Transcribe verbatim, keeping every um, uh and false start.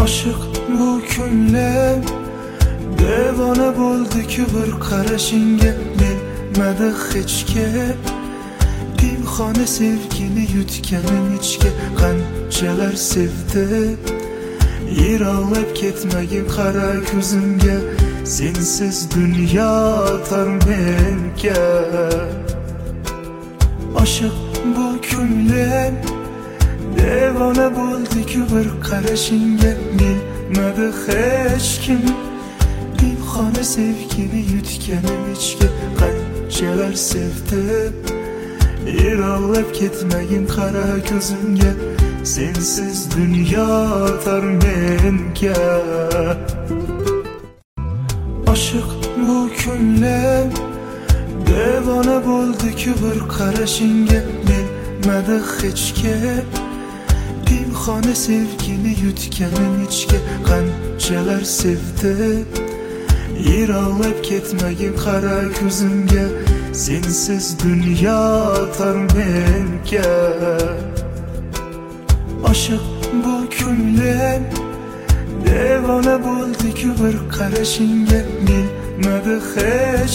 Oshiq bu ko'nglim devona bo'ldi-ku bir qarashingga, bilmadi hech kim pinhona sevgini yutganim ichga. Qanchalar sevdi, yiroqlab ketmagin qara ko'zimga, sensiz dunyo tor menga. Oshiq bu ko'nglim devona bo'ldi-ku bir qarashingga, bilmadi hech kim pinhona sevgini yutganim ichga. Qanchalar sevdi, yiroqlab ketmagin qara ko'zimga, sensiz dunyo tor menga. Oshiq bu ko'nglim devona bo'ldi-ku bir qarashingga, bilmadi hech kim pinhona sevgini yutganim ichga. Qanchalar sevdi, yiroqlab ketmagin qara ko'zimga, sensiz dunyo tor menga. Oshiq bu ko'nglim devona bo'ldi-ku bir qarashingga, bilmadi hech